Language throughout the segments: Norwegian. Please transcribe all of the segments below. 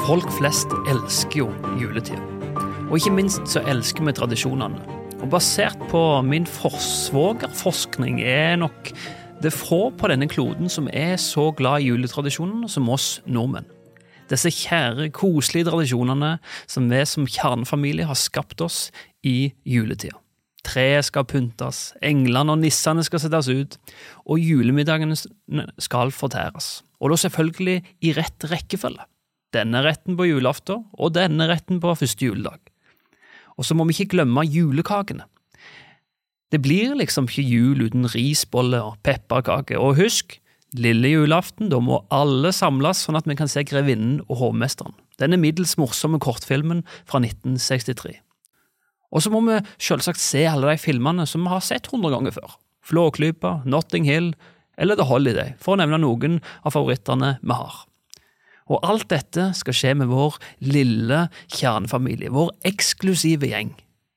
Folk flest elsker jo juletid. Og ikke minst så elsker vi tradisjonene. Og basert på min svogerforskning nok det få på denne kloden som så glad i juletradisjonene som oss nordmenn. Disse kjære, koselige tradisjonene som vi som kjernefamilie har skapt oss i juletida. Treet skal pyntes, englene og nissene skal settes ut, og julemiddagene skal fortæres. Og da selvfølgelig i rett rekkefølge. Denne retten på julaften, og denne retten på første juledag. Og så må vi ikke glemme julekakene. Det blir liksom ikke jul uten risbolle og pepperkake. Og husk, lille julaften, da må alle samles sånn at vi kan se Grevinnen og Hovmesteren. Denne middels morsomme kortfilmen fra 1963. Og så må vi selvsagt se alle de filmene som vi har sett 100 ganger før. Flåklypa, Notting Hill eller The Holiday, for å nevne noen av favorittene vi har. Og alt dette skal skje med vår lille kjernefamilie, vår eksklusive gjeng.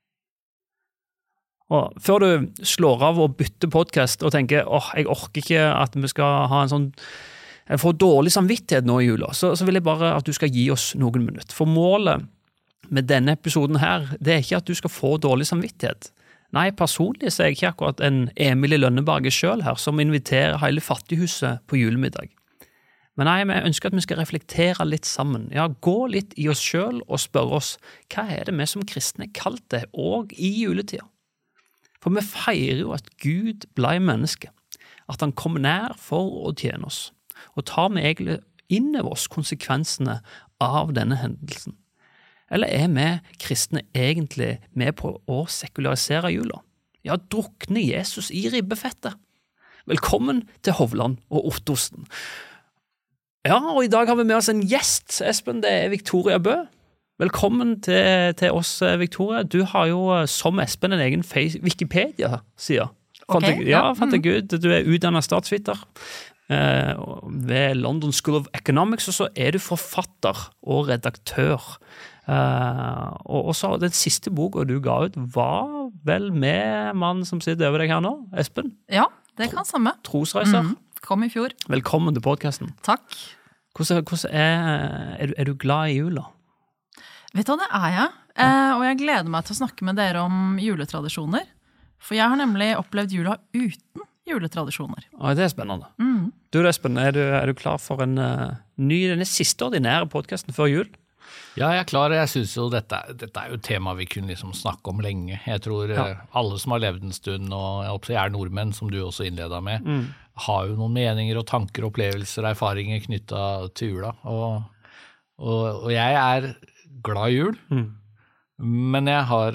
Og før du slår av og bytter podcast og tenker, jeg orker ikke at vi skal ha en sånn, jeg får dårlig samvittighet nå i jula, så vil jeg bare at du skal gi oss noen minutter. For målet med denne episoden her, det ikke at du skal få dårlig samvittighet. Nei, personlig så jeg ikke akkurat en Emil i Lønneberget selv her, som inviterer hele fattighuset på julemiddag. Men nei, jeg ønsker at vi skal reflektere litt sammen. Ja, gå litt i oss selv og spørre oss, hva det vi som kristne kalt det, og i juletida? For vi feirer jo at Gud ble menneske, at han kom nær for å tjene oss, og tar vi egentlig inn over oss konsekvensene av denne hendelsen. Eller vi kristne egentlig med på å sekularisere jula? Ja, drukne Jesus i ribbefettet. Velkommen til Hovland og Ottosen. Ja, og i dag har vi med oss en gjest, Espen, det Victoria Bø. Velkommen til oss, Victoria. Du har jo som Espen en egen Wikipedia-side. Okay, fant jeg ut. Du utdannet statsviter ved London School of Economics, og så du forfatter og redaktør. Og så den siste boka du ga ut var vel med mannen som sitter over deg her nå, Espen? Ja, det kan samme. Trosreiser. Kom i fjor. Velkommen til podcasten. Takk. Hvordan du glad i jula? Vet du hva, det jeg. Og jeg gleder meg til å snakke med dere om juletradisjoner. For jeg har nemlig opplevd jula uten juletradisjoner. Det spennende. Du, Espen, du klar for denne siste ordinære podcasten før jul? Ja, jeg klar. Jeg synes jo dette jo et tema vi kunne liksom snakke om lenge. Jeg tror alle som har levd en stund, og jeg håper jeg nordmenn, som du også innledet med, har jo noen meninger og tanker, opplevelser, erfaringer knyttet til jula. Og jeg glad i jul, men jeg har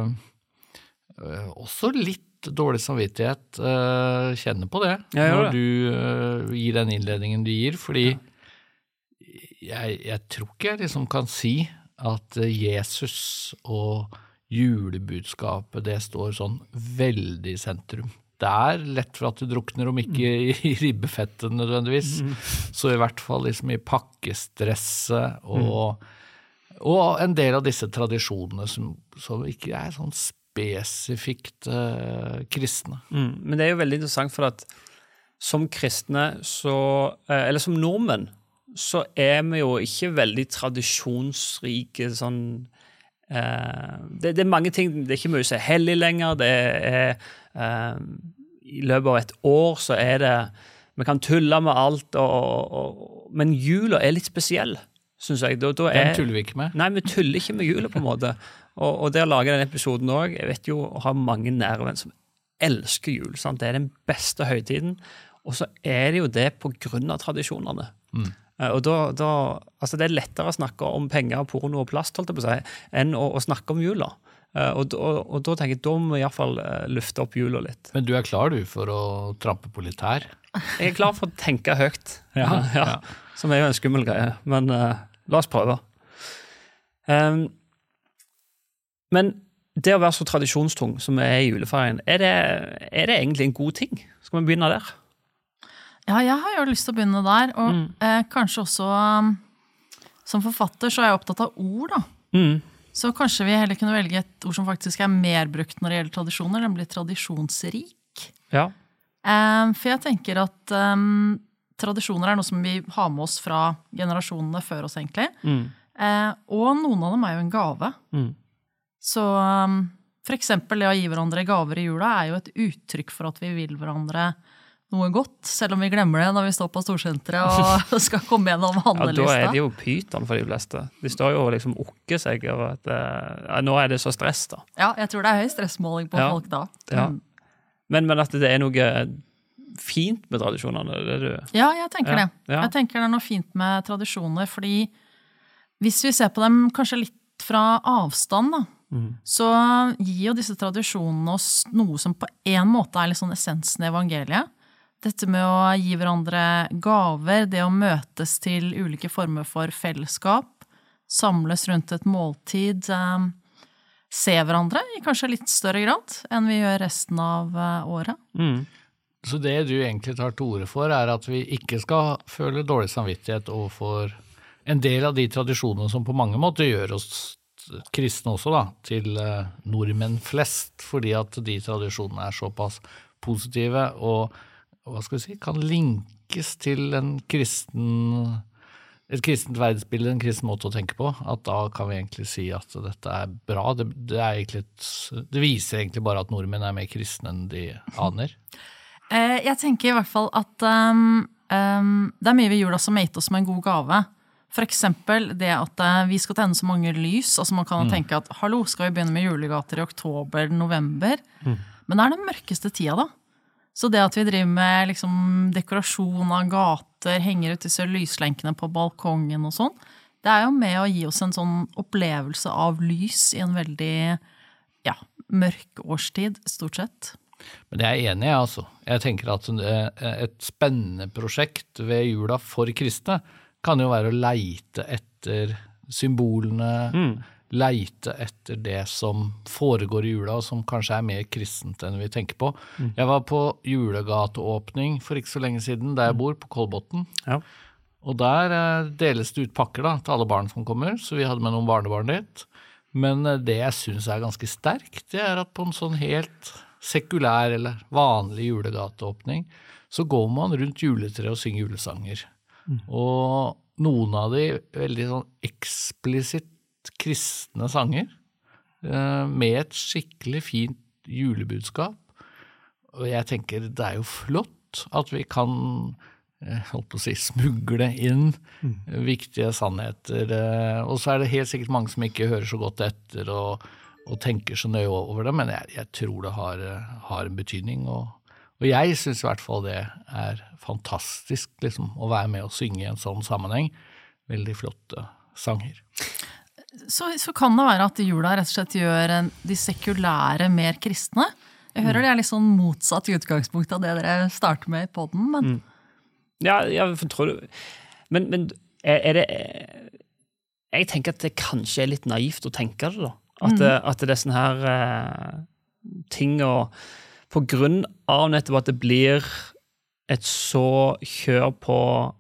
også litt dårlig samvittighet, kjenner på det, når du gir den innledningen du gir, fordi jeg tror ikke jeg liksom kan si at Jesus og julebudskapet, det står sånn veldig i sentrum. Det lett for at du drukner om ikke i ribbefettet nødvendigvis, så i hvert fall liksom i pakkestresset og en del av disse tradisjonene som ikke sånn spesifikt kristne. Men det jo veldig interessant for at som kristne, eller som nordmenn, så vi jo ikke veldig tradisjonsrike sånn, det mange ting, det ikke mye å si hellig lenger, det i løpet av et år så det, vi kan tulle med alt, men jula litt spesiell, synes jeg. Den tuller vi ikke med. Nei, vi tuller ikke med jula på en måte, og det å lage den episoden også, jeg vet jo å ha mange nære venn som elsker jul, sant? Det den beste høytiden, og så det jo det på grunn av tradisjonene. Og altså det lettere å snakke om penger, porno og plast, holdt jeg på å si, enn å snakke om jula. Og da tenker jeg, da må vi i hvert fall lufte opp jula litt. Men du klar for å trampe på litt her? Jeg klar for å tenke høyt, som jo en skummel greie, men la oss prøve. Men det å være så tradisjonstung som vi i juleferien, det egentlig en god ting? Skal vi begynne der? Ja, jeg har jo lyst til å begynne der, og kanskje også som forfatter så jeg opptatt av ord da. Så kanskje vi heller kunne velge et ord som faktisk mer brukt når det gjelder tradisjoner, nemlig tradisjonsrik. Ja. For jeg tenker at tradisjoner noe som vi har med oss fra generasjonene før oss egentlig. Og noen av dem jo en gave. Så for eksempel det å gi hverandre gaver I jula jo et uttrykk for at vi vil hverandre noe godt, selv om vi glemmer det når vi står på storsenteret og skal komme gjennom handlelista. Ja, da det jo pyton for de fleste. De står jo liksom okke seg over at nå det så stress da. Ja, jeg tror det høy stressmåling på folk da. Ja. Men at det noe fint med tradisjonene, det du... Ja, jeg tenker det. Jeg tenker det noe fint med tradisjoner, fordi hvis vi ser på dem kanskje litt fra avstand da, så gir jo disse tradisjonene oss noe som på en måte litt sånn essensen I evangeliet. Dette med å gi hverandre gaver, det å møtes til ulike former for fellesskap, samles rundt et måltid, se hverandre I kanskje litt større grad enn vi gjør resten av året. Så det du egentlig tar til orde for at vi ikke skal føle dårlig samvittighet overfor en del av de tradisjonene som på mange måter gjør oss kristne også da, til nordmenn flest, fordi at de tradisjonene såpass positive og hva skal vi si, kan linkes til et kristent verdensbilde, en kristen måte å tenke på, at da kan vi egentlig si at dette bra. Det viser egentlig bare at nordmenn mer kristne enn de aner. Jeg tenker I hvert fall at det mye vi gjør da som gitt oss som en god gave. For eksempel det at vi skal tenne så mange lys, altså man kan tenke at hallo, skal vi begynne med julegater I oktober, november? Men det den mørkeste tida da. Så det at vi driver med liksom, dekorasjon av gater, henger ut disse lyslenkene på balkongen og sånn, det jo med å gi oss en sånn opplevelse av lys I en veldig mørk årstid, stort sett. Men jeg enig, altså. Jeg tenker at et spennende prosjekt ved jula for kristne kan jo være å leite etter symbolene, leite etter det som foregår I jula, og som kanskje mer kristent enn vi tenker på. Jeg var på julegateåpning for ikke så lenge siden, der jeg bor, på Kolbotn. Ja. Og der deles det ut pakker da, til alle barn som kommer, så vi hadde med noen barnebarn dit. Men det jeg synes ganske sterkt, det at på en sånn helt sekulær eller vanlig julegateåpning, så går man rundt juletre og synger julesanger. Og noen av de veldig sånn eksplisitt kristne sanger med et skikkelig fint julebudskap. Og jeg tenker det jo flott at vi kan holdt på å si, smugle inn viktige sannheter. Og så det helt sikkert mange som ikke hører så godt etter og tenker så nøye over det, men jeg tror det har en betydning. Og jeg synes I hvert fall det fantastisk liksom, å være med og synge I en sånn sammenheng. Veldig flotte sanger. Så kan det være at jula rett og slett gjør de sekulære mer kristne. Jeg hører det litt sånn motsatt I utgangspunktet av det dere starter med I podden, men... Ja, jeg tror du... Men det... Jeg tenker at det kanskje litt naivt å tenke det da. At det sånne her ting og på grunn av nettopp at det blir et så kjør på...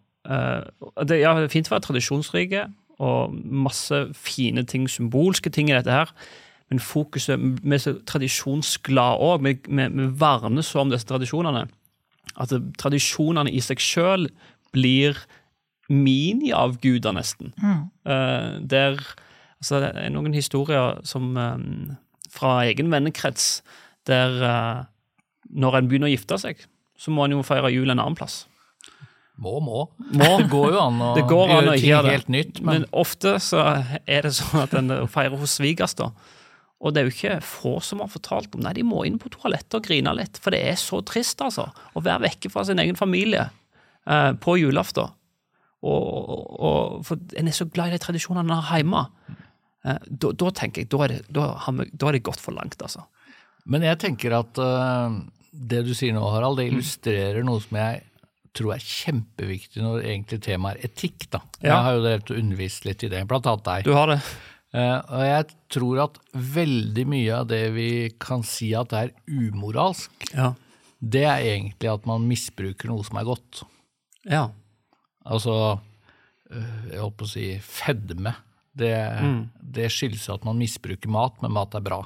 det er fint å være tradisjonsrike, og masse fine ting, symbolske ting I dette her, men fokuset, vi så tradisjonsglade også, vi varner så om disse tradisjonene, at tradisjonene I seg selv blir mini-avguder nesten. Altså, det noen historier som, fra egen vennekrets, der når en begynner å gifte seg, så må en jo feire jul en annen plass. Må. Det går jo an å gjøre ting helt nytt. Men ofte så det sånn at en feirer hos svigers da. Og det jo ikke få som har fortalt om, nei, de må inn på toalettet og grine litt, for det så trist altså, å være vekke fra sin egen familie på julaften. Og for en så glad I de tradisjonene hjemme. Da tenker jeg, da det gått for langt altså. Men jeg tenker at det du sier nå, Harald, det illustrerer noe som jeg tror kjempeviktig når egentlig temaet etikk da. Jeg har jo delt og undervist litt I det, blant annet deg. Du har det. Og jeg tror at veldig mye av det vi kan si at det umoralsk, det egentlig at man misbruker noe som godt. Ja. Altså, jeg holdt på å si fedme. Det skyldes at man misbruker mat, men mat bra.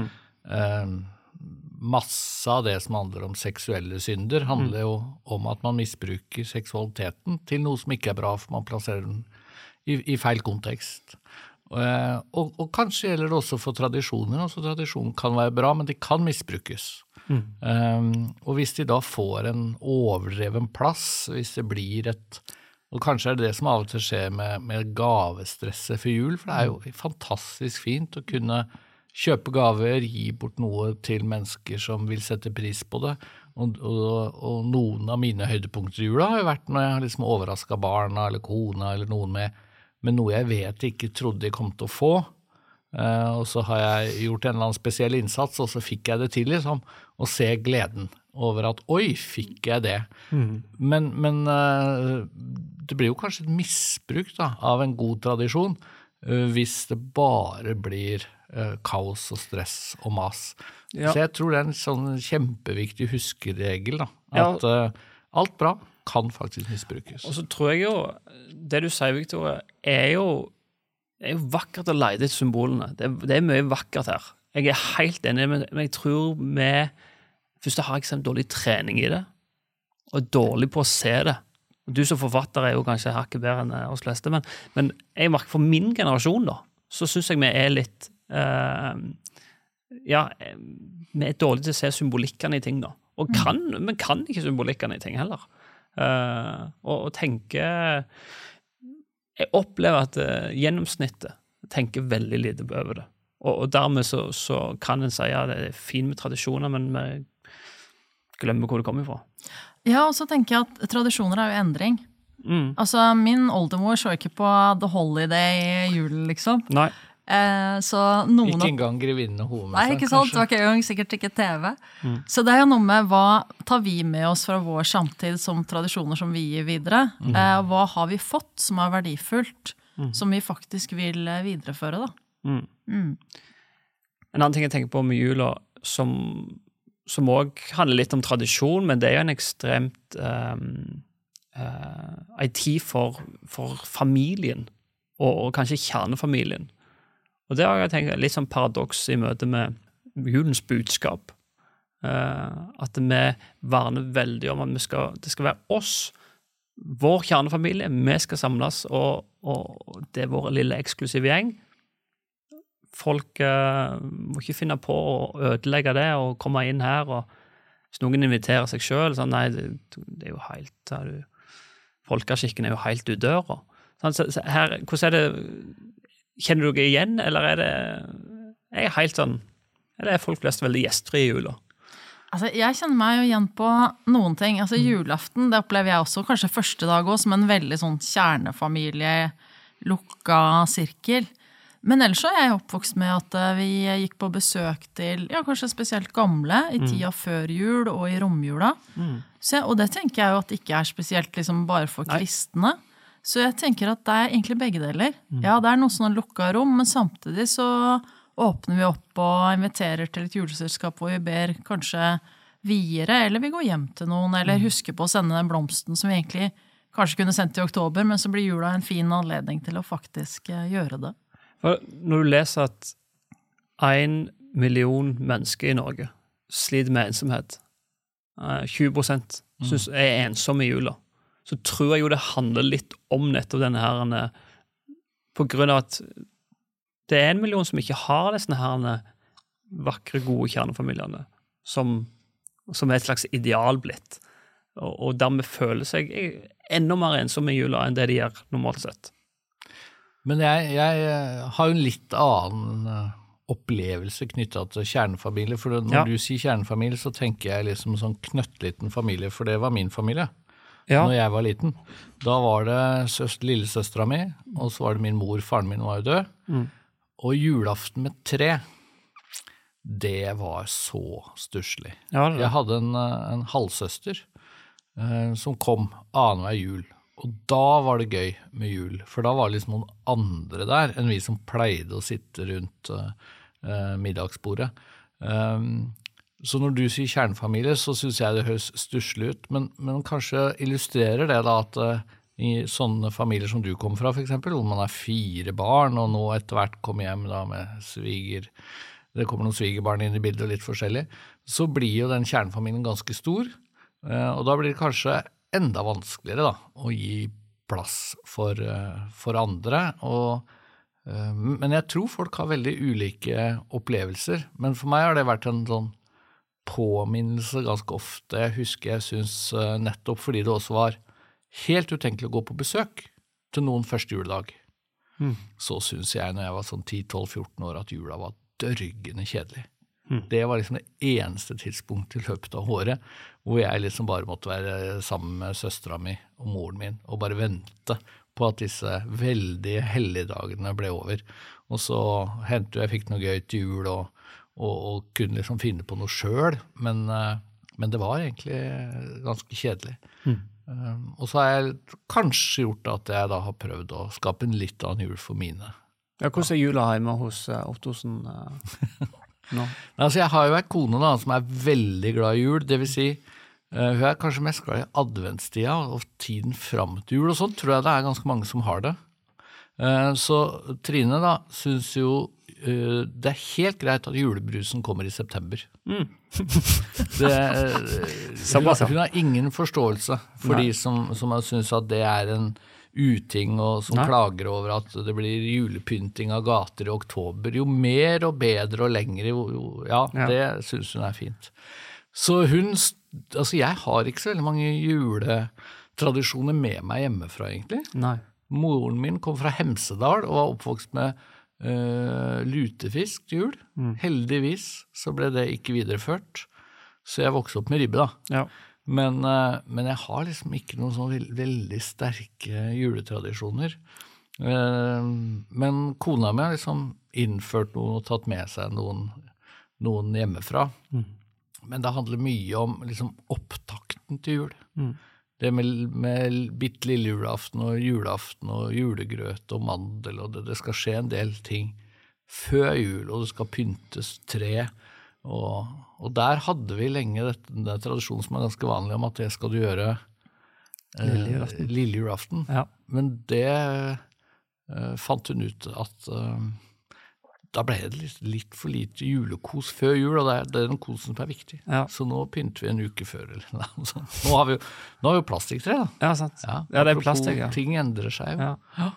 Masse av det som handler om seksuelle synder handler jo om at man misbruker seksualiteten til noe som ikke bra, for man plasserer den i feil kontekst. Og kanskje gjelder det også for tradisjoner. Altså, tradisjonen kan være bra, men de kan misbrukes. Og hvis de da får en overdreven plass, hvis det blir og kanskje det som av og til skjer med gavestresset for jul, for det jo fantastisk fint å kunne kjøpe gaver, gi bort noe til mennesker som vil sette pris på det. Og noen av mine høydepunkter i jula har jo vært når jeg har liksom overrasket barna eller kona eller noen med noe jeg vet jeg ikke trodde jeg kom til å få. Og så har jeg gjort en eller annen spesiell innsats, og så fikk jeg det til liksom, å se gleden over at, oi, fikk jeg det. Men det blir jo kanskje et misbruk da, av en god tradisjon, hvis det bare blir kaos og stress og mas. Ja. Så jeg tror det en sånn kjempeviktig huskeregel da, at alt bra kan faktisk misbrukes. Og så tror jeg jo, det du sier, Victor, jo vakkert å leide etter symbolene. Det mye vakkert her. Jeg helt enig, men jeg tror først har jeg dårlig trening i det, og dårlig på å se det. Du som forfatter jo kanskje hakket bedre enn oss fleste, men jeg merker for min generasjon da, så synes jeg vi litt vi dårlig til å se symbolikkene i ting da. Og vi kan ikke symbolikkene i ting heller. Og tenke jeg opplever at gjennomsnittet tenker veldig lite over det. Og dermed så kan en si at det fint med tradisjoner, men vi glemmer hvor det kommer fra. Ja, og så tenker jeg at tradisjoner jo endring. Altså, min oldemor så ikke på The Holiday i julen, liksom. Nei. Så noen ikke engang grevinnene hovedmessig. Nei, ikke sant, det var ikke engang sikkert ikke TV. Så det jo noe med hva tar vi med oss fra vår samtid som tradisjoner som vi gir videre, og hva har vi fått som verdifullt, som vi faktisk vil videreføre da. En annen ting jeg tenker på med jula som også handler litt om tradisjon, men det jo en ekstremt en tid for familien, og kanskje kjernefamilien. Og det har jeg tenkt litt sånn paradoks i møte med julens budskap. At vi verner veldig om at det skal være oss, vår kjernefamilie, vi skal samles, og det vår lille eksklusive gjeng. Folk må ikke finne på å ødelegge det og komme inn her, og hvis noen inviterer seg selv, sånn, nei, det jo helt, folkeskikken jo helt udøra. Så her, hvordan det, kjenner du deg igjen, eller det, jeg helt sånn, eller folk flest veldig gjestfri i jula? Altså, jeg kjenner meg jo igjen på noen ting. Altså, julaften, det opplever jeg også, kanskje første dag også, som en veldig sånn kjernefamilie, lukka sirkel. Men ellers så jeg oppvokst med at vi gikk på besøk til, kanskje spesielt gamle, i tida før jul og i romjula. Og det tenker jeg jo at det ikke spesielt liksom bare for kristne. Så jeg tenker at det egentlig begge deler. Ja, det noe sånn lukka rom, men samtidig så åpner vi opp og inviterer til et juleselskap hvor vi ber kanskje viere, eller vi går hjem til noen, eller husker på å sende den blomsten som vi egentlig kanskje kunne sendt i oktober, men så blir jula en fin anledning til å faktisk gjøre det. For når du leser at 1 million mennesker i Norge sliter med ensomhet, 20% synes ensomme i jula, så tror jeg jo det handler litt om nettopp denne her, på grunn av at det 1 million som ikke har disse her vakre, gode kjernefamiliene, som et slags ideal blitt, og dermed føler seg enda mer ensomme i jula enn det de gjør normalt sett. Men jeg har jo en litt annen opplevelse knyttet til kjernefamilie, for når du sier kjernefamilie, så tenker jeg liksom en sånn knøttliten familie, for det var min familie. Når jeg var liten. Da var det lillesøstera mi, og så var det min mor, faren min var jo død. Og julaften med 3, det var så stusslig. Jeg hadde en halvsøster som kom annenhver jul, og da var det gøy med jul, for da var det liksom noen andre der enn vi som pleide å sitte rundt middagsbordet. Så når du sier kjernefamilie, så synes jeg det høres stusslig ut, men kanskje illustrerer det da at i sånne familier som du kommer fra, for eksempel, hvor man 4 barn, og nå etter hvert kommer hjem da med det kommer noen svigerbarn inn i bildet og litt forskjellig, så blir jo den kjernefamilien ganske stor, og da blir det kanskje enda vanskeligere da, å gi plass for andre, men jeg tror folk har veldig ulike opplevelser, men for meg har det vært en sånn påminnelse ganske ofte. Jeg husker jeg synes nettopp fordi det også var helt utenkelig å gå på besøk til noen første juledag, så synes jeg når jeg var sånn 10-12-14 år at jula var dørgende kjedelig. Det var liksom det eneste tidspunktet i løpet av året hvor jeg liksom bare måtte være sammen med søstera mi og moren min og bare vente på at disse veldig hellige dagene ble over. Og så hentet jeg fikk noe gøy til jul og kunne liksom finne på noe selv, men det var egentlig ganske kjedelig. Og så har jeg kanskje gjort at jeg da har prøvd å skape en litt annen jul for mine. Ja, hvordan jula hjemme hos Ottosen nå? Altså, jeg har jo en kone da, som veldig glad i jul, det vil si, hun kanskje mest glad i adventstida og tiden frem til jul, og sånn tror jeg det ganske mange som har det. Så Trine da, synes jo det helt greit at julebrusen kommer i september. Hun har ingen forståelse for de som synes at det en uting og som klager over at det blir julepynting av gater i oktober. Jo mer og bedre og lengre, det synes hun fint. Så altså jeg har ikke så veldig mange juletradisjoner med meg hjemmefra egentlig. Nei. Moren min kom fra Hemsedal og var oppvokst med lutefisk til jul. Heldigvis så ble det ikke videreført, så jeg vokste opp med ribbe da. Ja. Men jeg har liksom ikke noen sånn veldig sterke juletradisjoner. Men kona mi har liksom innført noen og tatt med seg noen hjemmefra. Men det handler mye om liksom opptakten til jul. Det med bitte lille julaften og julegrøt og mandel, og det skal skje en del ting før jul, og det skal pyntes tre, og der hadde vi lenge den tradisjonen som ganske vanlig om at det skal du gjøre lille julaften. Ja. Men det fant hun ut at da ble det litt for lite julekos før jul, og det den kosen som viktig. Ja. Så nå pynter vi en uke før. Eller noe sånt. Nå har vi jo plastikktre da. Ja, sant. Ja, det plastikk, ja. Ting endrer seg jo. Ja.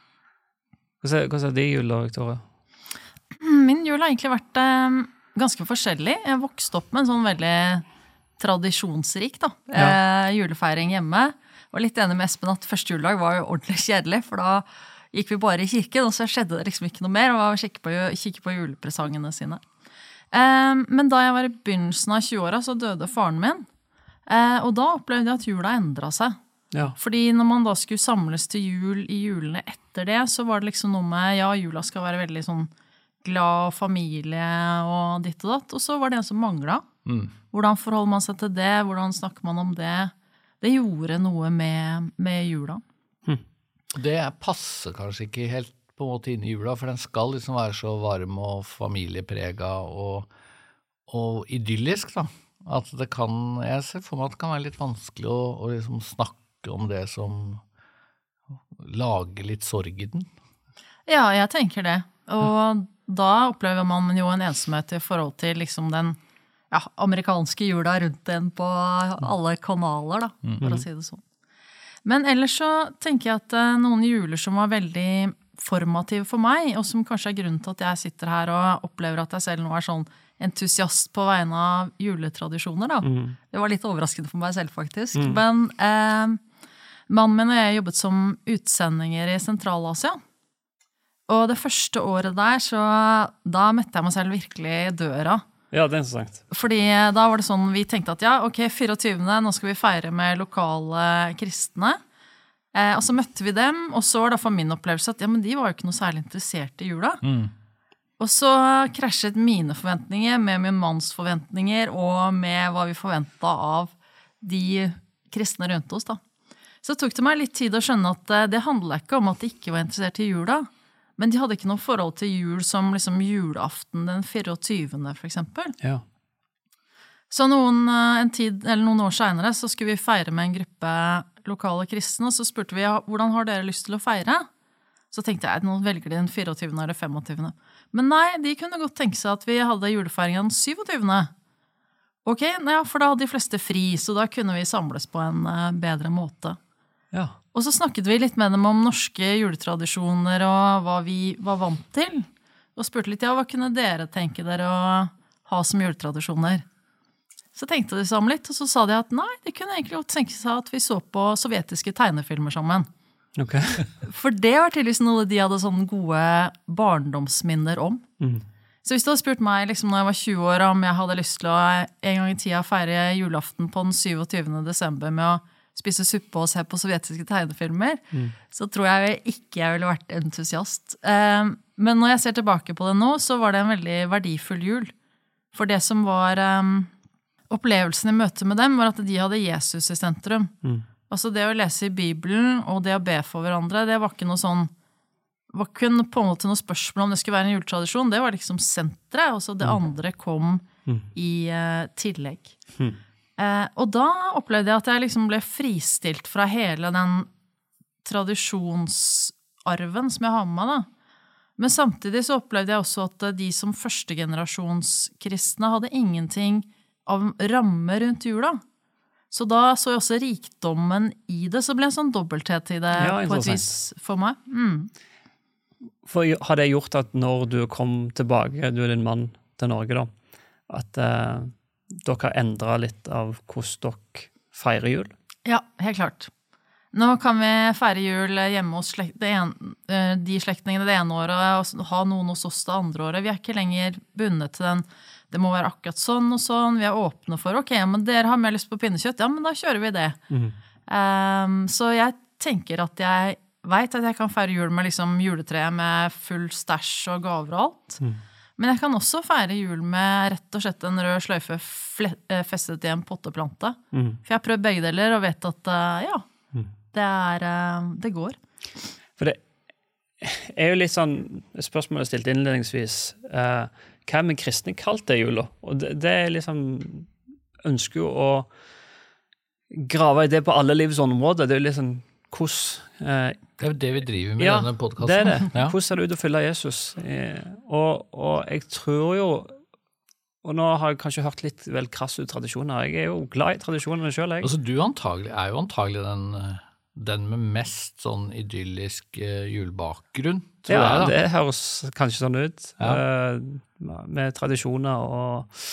Hvordan din jul da, Victoria? Min jul har egentlig vært ganske forskjellig. Jeg vokste opp med en sånn veldig tradisjonsrik julefeiring hjemme. Og litt enig med Espen at første juledag var jo ordentlig kjedelig, for da gikk vi bare i kirken, og så skjedde det liksom ikke noe mer, og kikke på julepresangene sine. Men da jeg var i begynnelsen av 20-åra, så døde faren min, og da opplevde jeg at jula endret seg. Ja. Fordi når man da skulle samles til jul i julene etter det, så var det liksom noe med, jula skal være veldig sånn glad familie og ditt og datt, og så var det en som manglet. Hvordan forholder man seg til det? Hvordan snakker man om det? Det gjorde noe med jula. Det passer kanskje ikke helt på en måte inn i jula, for den skal liksom være så varm og familieprega og idyllisk da. At det jeg ser for meg at det kan være litt vanskelig å liksom snakke om det som lager litt sorg i den. Ja, jeg tenker det. Og da opplever man jo en ensomhet i forhold til liksom den amerikanske jula rundt den på alle kanaler da, for å si det sånn. Men ellers så tenker jeg at noen juler som var veldig formative for meg, og som kanskje grunnen til at jeg sitter her og opplever at jeg selv nå sånn entusiast på vegne av juletradisjoner da. Det var litt overraskende for meg selv faktisk. Men mannen min og jeg jobbet som utsendinger i Sentral-Asia. Og det første året der, så da møtte jeg meg selv virkelig i døra. Ja, det interessant. Fordi da var det sånn, vi tenkte at 24. Nå skal vi feire med lokale kristne. Og så møtte vi dem, og så var det for min opplevelse at men de var jo ikke noe særlig interessert i jula. Og så krasjet mine forventninger med min manns forventninger, og med hva vi forventet av de kristne rundt oss da. Så tok det meg litt tid å skjønne at det handlet ikke om at de ikke var interessert i jula, men de hadde ikke noe forhold til jul som liksom julaften den 24. for eksempel. Ja. Så noen år senere så skulle vi feire med en gruppe lokale kristne, og så spurte vi, hvordan har dere lyst til å feire? Så tenkte jeg, nå velger de den 24. eller 25. Men nei, de kunne godt tenke seg at vi hadde julefeiringen den 27. Ok, for da hadde de fleste fri, så da kunne vi samles på en bedre måte. Ja. Og så snakket vi litt med dem om norske juletradisjoner og hva vi var vant til. Og spurte litt, hva kunne dere tenke dere å ha som juletradisjoner? Så tenkte de sammen litt, og så sa de at nei, det kunne egentlig godt tenke seg at vi så på sovjetiske tegnefilmer sammen. Okay. For det var tydeligvis noe de hadde sånne gode barndomsminner om. Så hvis du hadde spurt meg liksom, når jeg var 20 år om jeg hadde lyst til å en gang i tida feire julaften på den 27. desember med å spise suppe og se på sovjetiske tegnefilmer, så tror jeg ikke jeg ville vært entusiast. Men når jeg ser tilbake på det nå, så var det en veldig verdifull jul. For det som var opplevelsen i møte med dem, var at de hadde Jesus i sentrum. Altså det å lese i Bibelen og det å be for hverandre, det var ikke noe sånn, var ikke på en måte noe spørsmål om det skulle være en juletradisjon, det var liksom sentret, og så det andre kom i tillegg. Og da opplevde jeg at jeg liksom ble fristilt fra hele den tradisjonsarven som jeg har med meg da. Men samtidig så opplevde jeg også at de som førstegenerasjonskristne hadde ingenting av ramme rundt jula. Så da så jeg også rikdommen i det, så ble en sånn dobbelthet i det på et vis for meg. For har det gjort at når du kom tilbake, du din mann til Norge da, at dere har endret litt av hvordan dere feirer jul? Ja, helt klart. Nå kan vi feire jul hjemme hos de slektningene det ene året, og ha noen hos oss det andre året. Vi er ikke lenger bundet til den. Det må være akkurat sånn og sånn. Vi er åpne for, ok, men dere har mer lyst på pinnekjøtt, ja, men da kjører vi det. Så jeg tenker at jeg vet at jeg kan feire jul med liksom juletre med full stæsj og gaver og alt. Men jeg kan også feire jul med rett og slett en rød sløyfe festet i en potteplante. For jeg har prøvd begge deler og vet at, det går. For det er jo litt sånn, spørsmålet stilt innledningsvis, hva er med kristne kalt det jula? Og det er liksom, ønsker jo å grave i det på alle livs områder. Det er jo litt sånn, hvordan... det er jo det vi driver med i denne podcasten. Det er det. Hvordan ser det ut å følge Jesus? Og jeg tror jo, og nå har jeg kanskje hørt litt vel krass ut tradisjoner, jeg er jo glad i tradisjonene selv, jeg. Altså du er jo antagelig den med mest sånn idyllisk julebakgrunn, tror jeg da. Det høres kanskje sånn ut, med tradisjoner og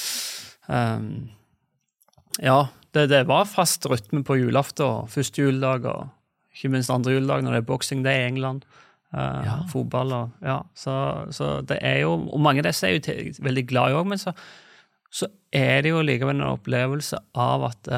det var fast rytme på julaften, første juledag og ikke minst andre juledag når det er boksing, det er England, fotball og så det er jo, og mange av disse er jo veldig glad i også, men så er det jo likevel en opplevelse av at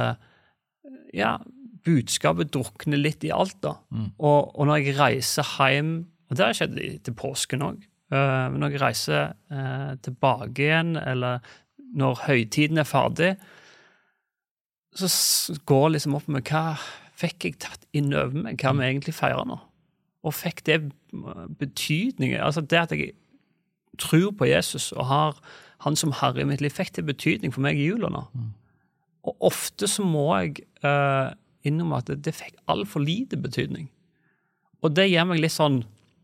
budskapet drukner litt i alt da, og når jeg reiser hjem, og det har skjedd til påsken også, men når jeg reiser tilbake igjen, eller når høytiden er ferdig, så går liksom opp med hva fikk jeg tatt inn over meg, hva vi egentlig feirer nå. Og fikk det betydning, altså det at jeg tror på Jesus og har han som herre i mitt liv, fikk det betydning for meg i jula nå. Og ofte så må jeg innom at det fikk alt for lite betydning. Og det gjør meg litt sånn,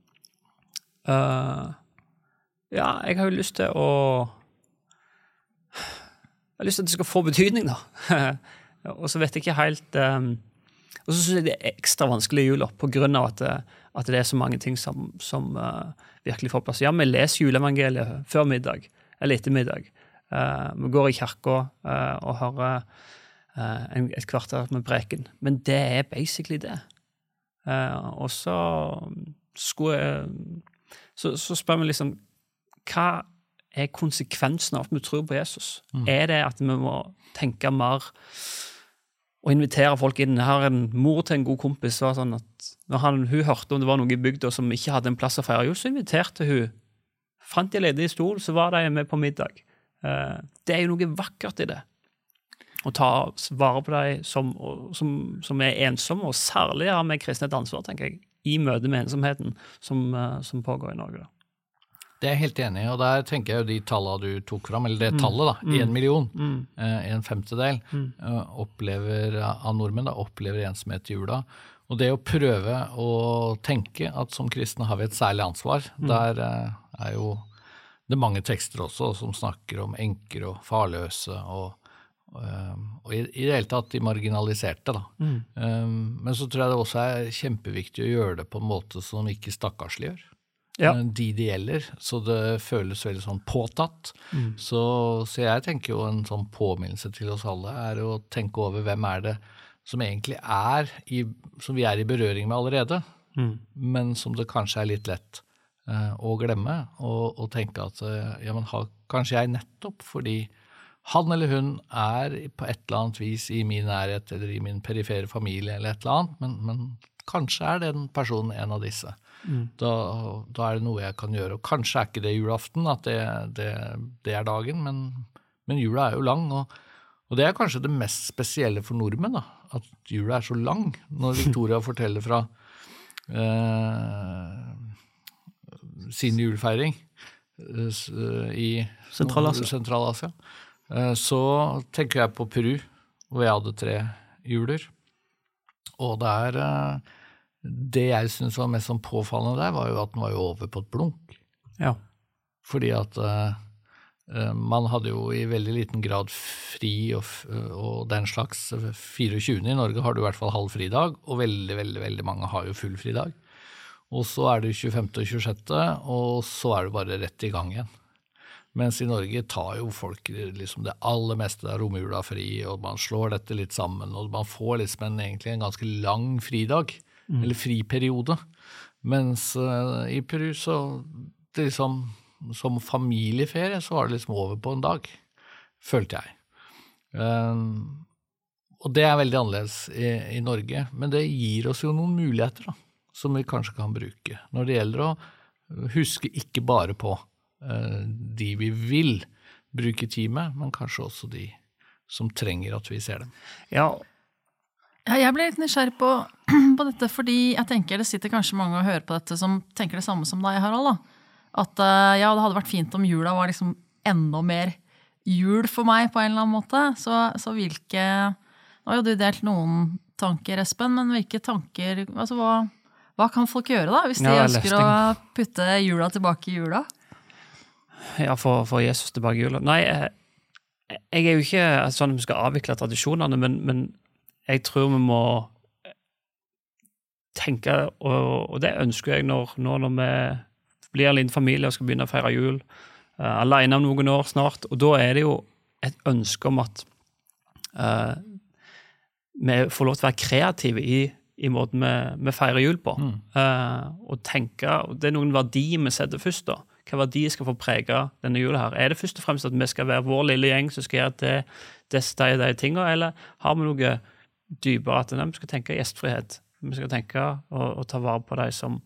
jeg har jo lyst til at det skal få betydning da. Og så vet jeg ikke helt, og så synes jeg det er ekstra vanskelig i jula, på grunn av at det er så mange ting som virkelig får plass. Ja, vi leser juleevangeliet før middag, eller etter middag. Vi går i kirka og hører et kvarter med preken, men det er basically det. Og så spør vi liksom, hva er konsekvensen av at vi tror på Jesus? Er det at vi må tenke mer og invitere folk inn? Her en mor til en god kompis var sånn at når hun hørte om det var noe i bygda som ikke hadde en plass å feire, så inviterte hun, fant de ledig i stol, så var de med på middag. Det er jo noe vakkert i det. Å ta vare på de som er ensomme, og særlig har vi kristne et ansvar, tenker jeg, i møte med ensomheten som pågår i Norge da. Det er jeg helt enig i, og der tenker jeg jo de tallene du tok fram, eller det tallet da, 1 million, 1/5 av nordmenn da, opplever ensomhet i jula. Og det å prøve å tenke at som kristne har vi et særlig ansvar, der er jo det mange tekster også som snakker om enker og farløse og Og i det hele tatt de marginaliserte da. Men så tror jeg det også kjempeviktig å gjøre det på en måte som ikke stakkarsliggjør. De gjelder, så det føles veldig sånn påtatt. Så jeg tenker jo en sånn påminnelse til oss alle å tenke over hvem det som egentlig som vi i berøring med allerede, men som det kanskje litt lett å glemme, og tenke at ja, men kanskje jeg nettopp fordi han eller hun på et eller annet vis i min nærhet eller i min perifere familie eller et eller annet, men kanskje den personen en av disse. Da det noe jeg kan gjøre, og kanskje ikke det julaften at det dagen, men jula jo lang, og det kanskje det mest spesielle for nordmenn da, at jula så lang, når Victoria forteller fra sin julefeiring i Sentralasia. Så tenker jeg på Peru, hvor jeg hadde 3 juler, og det jeg synes var mest sånn påfallende der, var jo at den var jo over på et blunk. Ja. Fordi at man hadde jo i veldig liten grad fri og den slags 24. I Norge har du i hvert fall halv fridag, og veldig, veldig, veldig mange har jo full fridag. Og så det 25. og 26., og så det bare rett i gang igjen. Mens i Norge tar jo folk liksom det aller meste av romjula fri, og man slår dette litt sammen, og man får liksom egentlig en ganske lang fridag, eller friperiode. Mens i Peru så det liksom, som familieferie så var det liksom over på en dag, følte jeg. Og det veldig annerledes i Norge, men det gir oss jo noen muligheter da, som vi kanskje kan bruke, når det gjelder å huske ikke bare på de vi vil bruke tid med, men kanskje også de som trenger at vi ser dem. Ja, jeg ble litt nysgjerrig på dette, fordi jeg tenker det sitter kanskje mange og hører på dette som tenker det samme som deg, Harald, da. At ja, det hadde vært fint om jula var liksom enda mer jul for meg på en eller annen måte, så hvilke, nå har jo du delt noen tanker, Espen, men hvilke tanker, altså hva kan folk gjøre da, hvis de ønsker å putte jula tilbake i jula? Ja, for Jesus tilbake i jula. Nei, jeg jo ikke sånn at vi skal avvikle tradisjonene, men jeg tror vi må tenke, og det ønsker jeg når vi blir en liten familie og skal begynne å feire jul, alene om noen år snart, og da det jo et ønske om at vi får lov til å være kreative i måten vi feirer jul på, og tenke, og det noen verdier vi setter først da, hva verdier skal få prege denne jula her. Det først og fremst at vi skal være vår lille gjeng som skal gjøre de tingene, eller har vi noe dypere at vi skal tenke gjestfrihet, vi skal tenke og ta vare på de som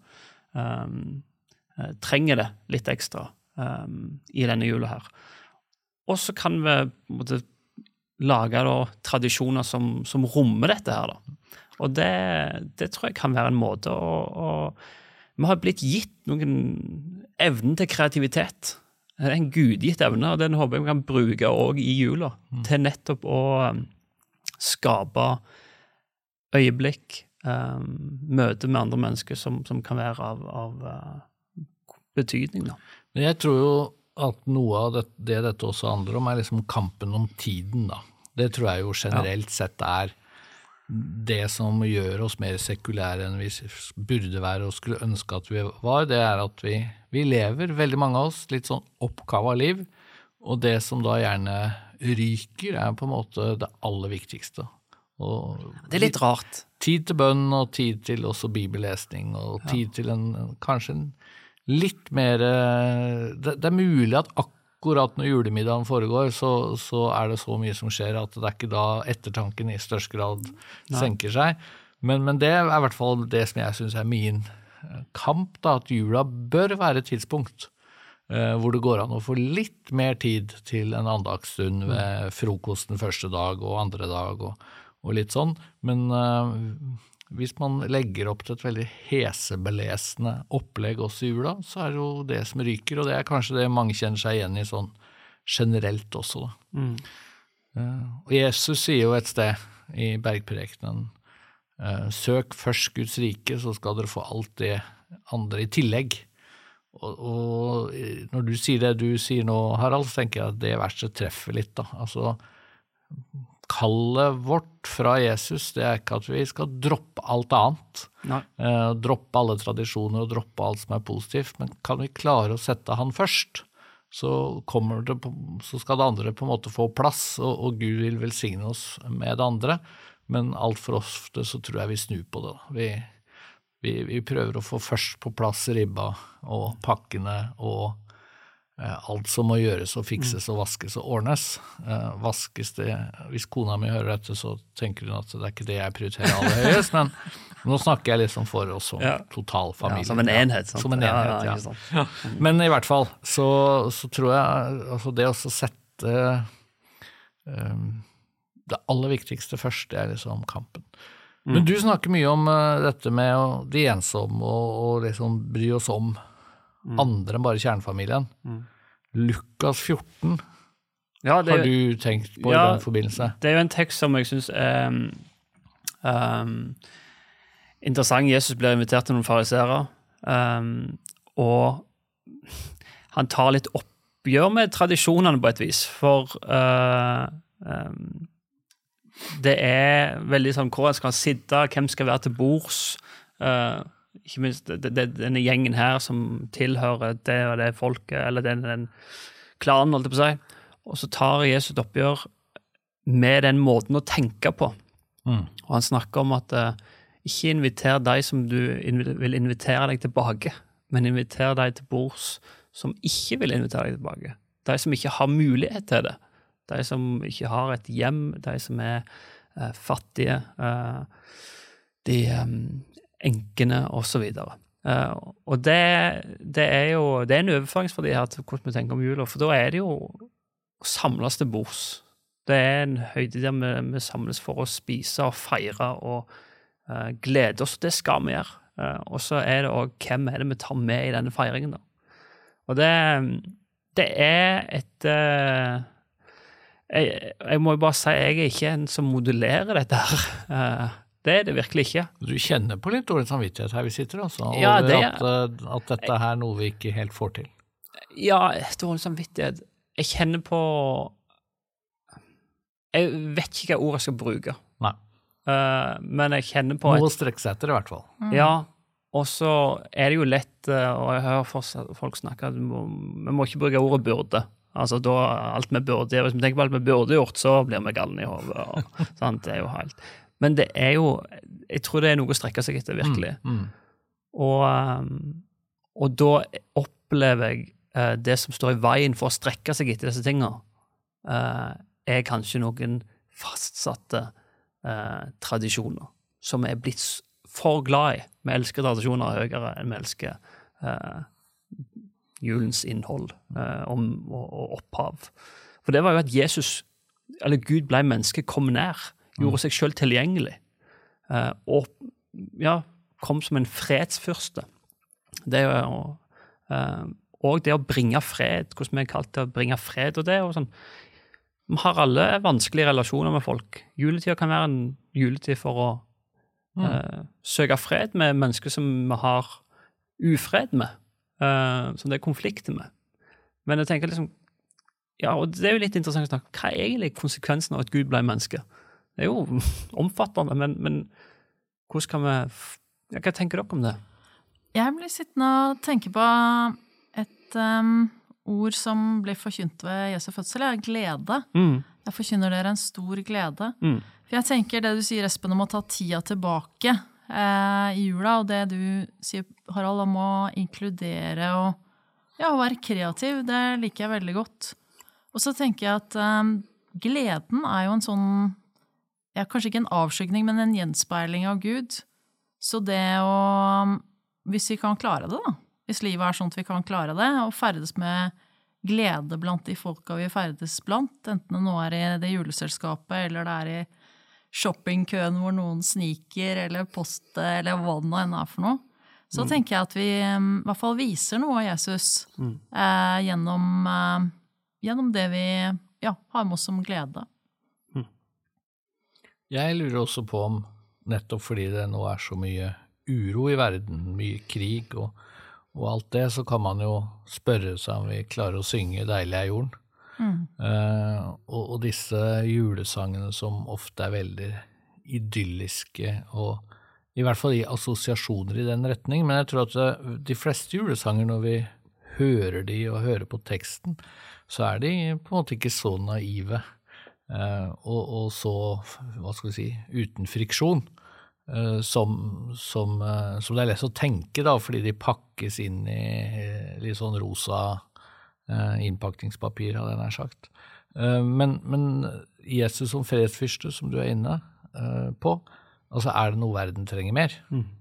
trenger det litt ekstra i denne jula her. Og så kan vi lage da, tradisjoner som rommer dette her da. Og det tror jeg kan være en måte vi har blitt gitt noen evnen til kreativitet. Det en gudgitt evne, og den håper jeg vi kan bruke også i jula, til nettopp å skape øyeblikk, møte med andre mennesker som kan være av betydning. Da. Men jeg tror jo at noe av det dette også handler om liksom kampen om tiden. Da. Det tror jeg jo generelt sett det som gjør oss mer sekulære enn vi burde være og skulle ønske at vi var, det at vi lever, veldig mange av oss, litt sånn oppgave av liv, og det som da gjerne ryker på en måte det aller viktigste. Og det litt rart. Tid til bønn og tid til også bibellesning og tid til kanskje en litt mer, det mulig at akkurat når julemiddagen foregår, så det så mye som skjer at det ikke da ettertanken i størst grad senker seg. Men det i hvert fall det som jeg synes min kamp, da, at jula bør være et tidspunkt hvor det går an å få litt mer tid til en andagsstund ved frokosten første dag og andre dag og litt sånn. Men hvis man legger opp til et veldig hesebelesende opplegg også i jula, så det jo det som ryker, og det kanskje det mange kjenner seg igjen i sånn generelt også. Da. Og Jesus sier jo et sted i bergprekenen, søk først Guds rike, så skal dere få alt det andre i tillegg. Og når du sier det du sier nå, Harald, så tenker jeg at det verste treffer litt. Da. Altså, kallet vårt fra Jesus, det ikke at vi skal droppe alt annet, droppe alle tradisjoner og droppe alt som positivt, men kan vi klare å sette han først, så skal det andre på en måte få plass, og Gud vil velsigne oss med det andre, men alt for ofte så tror jeg vi snur på det. Vi prøver å få først på plass ribba og pakkene og alt som må gjøres og fikses og vaskes og ordnes. Vaskes det, hvis kona mi hører dette, så tenker hun at det ikke det jeg prioriterer aller høyest, men nå snakker jeg liksom for oss som totalfamilie. Som en enhet. Sant? Som en enhet, ja. Men i hvert fall, så tror jeg altså det å sette det aller viktigste først, det liksom kampen. Men du snakker mye om dette med de ensomme og liksom bry oss om andre enn bare kjernefamilien. Lukas 14 har du tenkt på i den forbindelse? Det jo en tekst som jeg synes interessant. Jesus blir invitert til noen fariserer, og han tar litt oppgjør med tradisjonene på et vis, for det veldig sånn hvor jeg skal sitte, hvem skal være til bords, ikke minst denne gjengen her som tilhører det og det folket, eller den klanen, holdt jeg på å si. Og så tar Jesus et oppgjør med den måten å tenke på. Og han snakker om at ikke inviter deg som du vil invitere deg tilbake, men inviter deg til bords som ikke vil invitere deg tilbake. De som ikke har mulighet til det. De som ikke har et hjem, de som fattige, de enkene og så videre. Og det jo en overføringsverdi her til hvordan vi tenker om jula, for da det jo å samles til bords. Det en høyde der vi samles for å spise og feire og glede oss, det skal vi gjøre. Og så det også hvem det vi tar med i denne feiringen da. Og det et jeg må jo bare si, jeg ikke en som modellerer dette her. Det det virkelig ikke. Du kjenner på litt dårlig samvittighet her vi sitter, altså, ja, at dette her noe vi ikke helt får til. Ja, dårlig samvittighet. Jeg kjenner på jeg vet ikke hva ord jeg skal bruke. Nei. Men jeg kjenner på noe å strekke seg etter i hvert fall. Ja, og så det jo lett, og jeg hører folk snakke, vi må ikke bruke ordet burde. Altså da alt vi burde, hvis vi tenker på alt vi burde gjort, så blir vi galne i hodet. Sant? Det jo helt. Men det jo, jeg tror det noe å strekke seg etter, virkelig. Og da opplever jeg det som står i veien for å strekke seg etter disse tingene, kanskje noen fastsatte tradisjoner, som blitt for glad i. Vi elsker tradisjoner høyere enn vi elsker julens innhold og opphav. For det var jo at Jesus, eller Gud ble menneske, kom nær, gjorde seg selv tilgjengelig, og kom som en fredsfyrste. Det og det å bringe fred, hvordan vi kalt det å bringe fred, og det sånn, vi har alle vanskelige relasjoner med folk. Juletid kan være en juletid for å søke fred med mennesker som vi har ufred med, som det konflikter med. Men jeg tenker liksom, og det jo litt interessant å snakke, hva egentlig konsekvensen av at Gud ble menneske? Det jo omfattende, men hvordan kan vi, hva tenker dere om det? Jeg blir sittende og tenke på et ord som ble forkynt ved Jesu fødsel, glede. Jeg forkynner dere en stor glede. For jeg tenker det du sier, Espen, om å ta tida tilbake i jula, og det du sier, Harald, om å inkludere og være kreativ, det liker jeg veldig godt. Og så tenker jeg at gleden jo en sånn, kanskje ikke en avskygning, men en gjenspeiling av Gud. Så det hvis vi kan klare det da, hvis livet sånn at vi kan klare det, og ferdes med glede blant de folka vi ferdes blant, enten det nå i det juleselskapet, eller det i shoppingkøen hvor noen sniker, eller post, eller hva det enn for noe, så tenker jeg at vi i hvert fall viser noe av Jesus gjennom det vi har med oss som glede. Jeg lurer også på om, nettopp fordi det nå så mye uro i verden, mye krig og alt det, så kan man jo spørre seg om vi klarer å synge «Deilig jorden». Og disse julesangene som ofte veldig idylliske, og i hvert fall i assosiasjoner i den retning, men jeg tror at de fleste julesanger, når vi hører de og hører på teksten, så de på en måte ikke så naive, og så, hva skal vi si, uten friksjon, som det lett å tenke da, fordi de pakkes inn i litt sånn rosa innpakningspapir, hadde jeg nær sagt. Men Jesus som fredsfyrste, som du inne på, altså det noe verden trenger mer?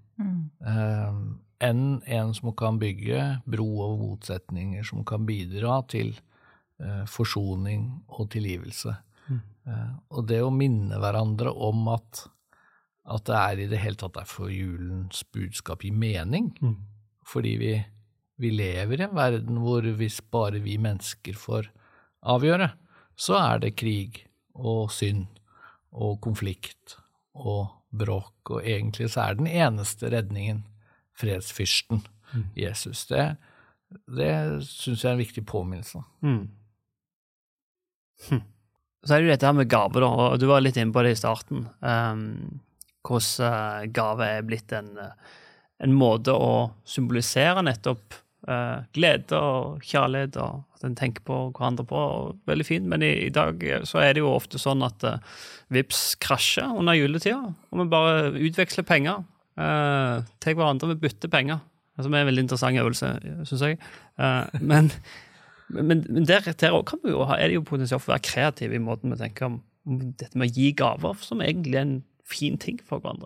Enn en som kan bygge bro og motsetninger, som kan bidra til forsoning og tilgivelse. Og det å minne hverandre om at det i det hele tatt for julens budskap i mening, fordi vi lever i en verden hvor hvis bare vi mennesker får avgjøre, så det krig og synd og konflikt og bråk, og egentlig så den eneste redningen fredsfyrsten Jesus. Det synes jeg en viktig påminnelse. Så det jo dette her med gave da, og du var litt inne på det i starten, hvordan gave blitt en måte å symbolisere nettopp glede og kjærlighet, og at en tenker på hverandre på, og veldig fint, men i dag så det jo ofte sånn at Vipps krasjer under juletida, og vi bare utveksler penger til hverandre, vi bytter penger, som en veldig interessant øvelse, synes jeg. Men der kan vi jo det jo potensielt for å være kreativ i måten vi tenker om dette med å gi gaver, som egentlig en fin ting for hverandre.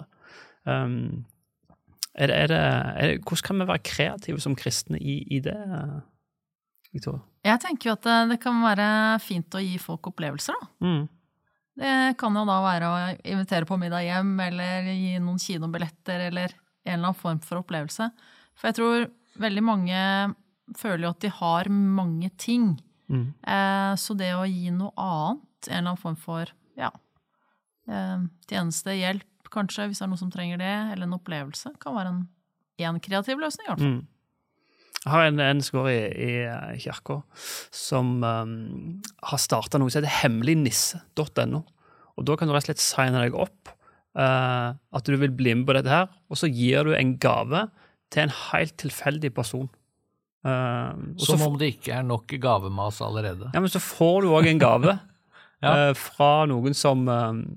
Hvordan kan vi være kreative som kristne i det, Victoria? Jeg tenker jo at det kan være fint å gi folk opplevelser da. Det kan jo da være å invitere på middag hjem, eller gi noen kinobilletter, eller en eller annen form for opplevelse. For jeg tror veldig mange føler jo at de har mange ting. Så det å gi noe annet, en eller annen form for tjeneste, hjelp, kanskje, hvis det noe som trenger det, eller en opplevelse, kan være en kreativ løsning i hvert fall. Jeg har en skår i kirka som har startet noe som heter hemmeligNisse.no, og da kan du rett og slett signe deg opp at du vil bli med på dette her, og så gir du en gave til en helt tilfeldig person. Som om det ikke nok gavemas allerede. Ja, men så får du også en gave fra noen som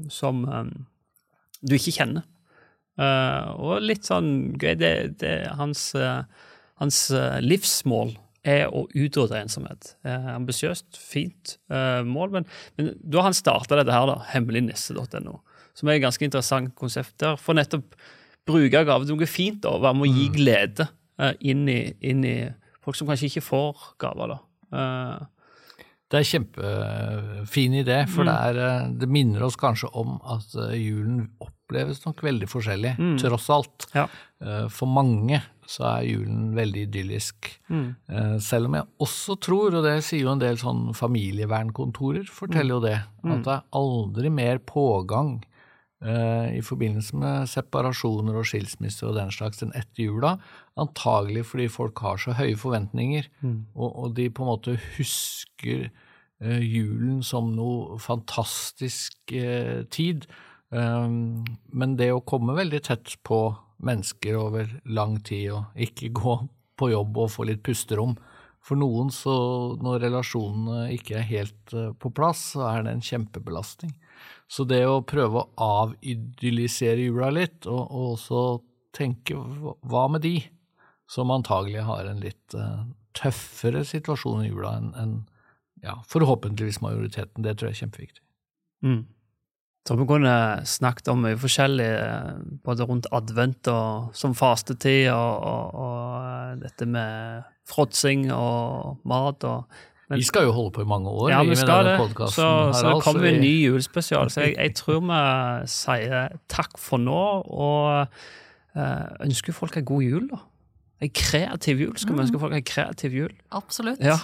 du ikke kjenner. Og litt sånn gøy, hans livsmål å utrydde ensomhet. Ambisiøst, fint mål, men da han startet dette her da, hemmeligNisse.no, som et ganske interessant konsept der, for nettopp bruke gave til noe fint da, være med å gi glede inn i folk som kanskje ikke får gaver da. Det kjempefin idé, for det minner oss kanskje om at julen oppleves nok veldig forskjellig, tross alt. Ja. For mange så julen veldig idyllisk. Selv om jeg også tror, og det sier jo en del sånn familievernkontorer, forteller jo det, at det aldri mer pågang i forbindelse med separasjoner og skilsmisser og den slags enn etter jula, antagelig fordi folk har så høye forventninger, og de på en måte husker julen som noe fantastisk tid, men det å komme veldig tett på mennesker over lang tid og ikke gå på jobb og få litt pusterom, for noen så når relasjonene ikke helt på plass, så det en kjempebelastning. Så det å prøve å avidyllisere jula litt, og også tenke, hva med de som antagelig har en litt tøffere situasjon i jula enn forhåpentligvis majoriteten, det tror jeg kjempeviktig. Så vi kunne snakket om mye forskjellig, både rundt advent og som fastetid, og dette med fråtsing og mat vi skal jo holde på i mange år. Ja, vi skal det. Så det kommer en ny julespesial. Så jeg tror vi sier takk for nå, og ønsker folk en god jul da. En kreativ jul. Skal vi ønske folk en kreativ jul? Absolutt. Ja,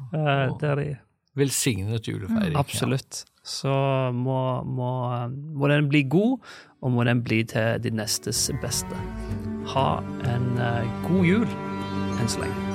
velsignet julefeiring. Absolutt. Så må den bli god, og må den bli til de nestes beste. Ha en god jul enn så lenge.